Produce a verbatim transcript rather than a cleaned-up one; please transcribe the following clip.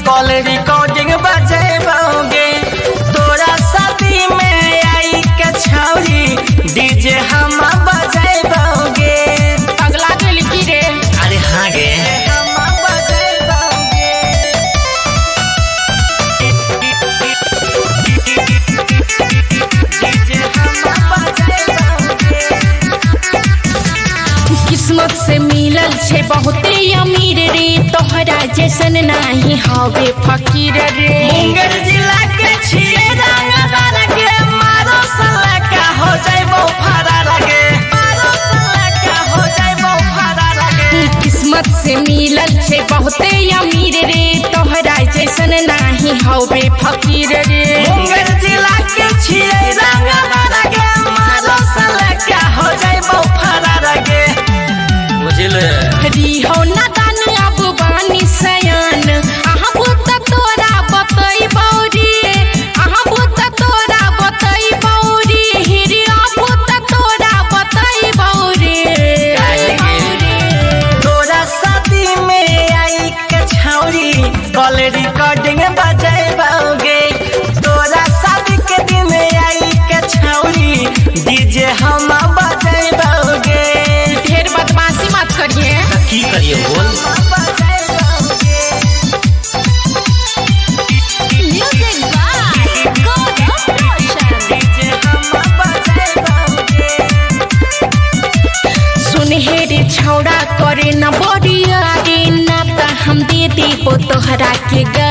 Call recording बजेबोगे। तोरा शादी में आई के छौरी डीजे हम बजेबोगे। अगला के लिखी रे। अरे हाँ गे हम बजेबोगे। डीजे हम बजेबोगे। किस्मत से मिलल छे बहुते अमीर रे, तोहरा जैसन नाही हवे फकीर रे। मुंगेर जिला के छिए रंगदार के मारो सलका हो जाइबो फरार गे। मारो सलका हो जाइबो फरार गे। किस्मत से मिलल छे बहुते अमीर रे, तोहरा जैसन नाही हवे फकीर रे। मुंगेर जिला के छिए रंगदार के मारो सलका हो जाइबो फरार गे। बुझिले रिहो नादान अब बानी सयान, अहाँ बुत तोरा बतैबौ रे। अहाँ बुत तोरा बतैबौ रे, हिरिया बुत तोरा बतैबौ रे। तोरा शादी में आई के छौरी कॉल रिकॉर्डिंग बजेबोगे। तोरा शादी के दिन आई के छौरी डीजे हम बजेबोगे। ढेर बदमाशी मत करिए। की करिए बोल। म्यूजिक बाय गॉड सुनहेरे छौड़ा करे न बड़िया रे, ना त हम दे देबो तोहरा के गा